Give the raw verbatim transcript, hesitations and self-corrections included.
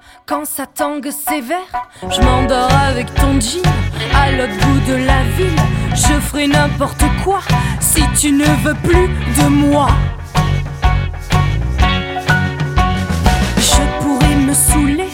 Quand ça tangue sévère, je m'endors avec ton jean à l'autre bout de la ville. Je ferai n'importe quoi si tu ne veux plus de moi. Je pourrais me saouler